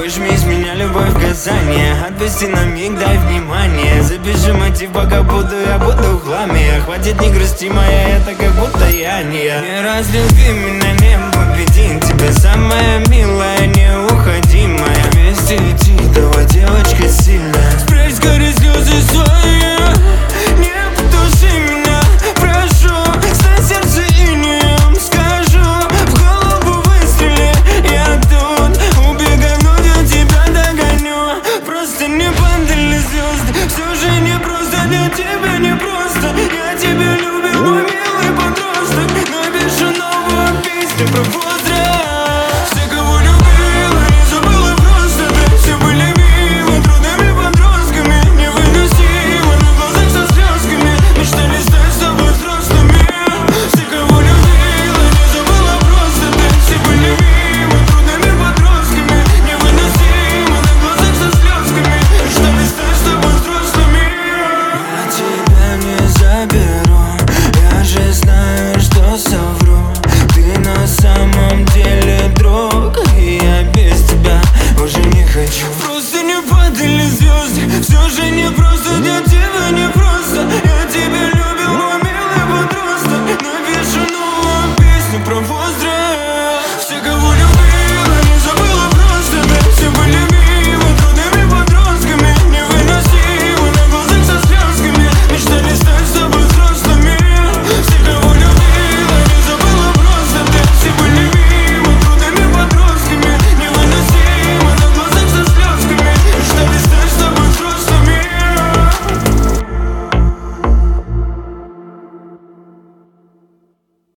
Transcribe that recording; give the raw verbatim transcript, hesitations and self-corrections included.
Выжми из меня любовь касание, отпусти на миг, дай внимание. Запиши мотив, пока буду, я буду в хламе. Хватит, не грусти, моя, это как будто я не я. Не разлюби меня, не победим тебя, самая милая, неуходимая. Вместе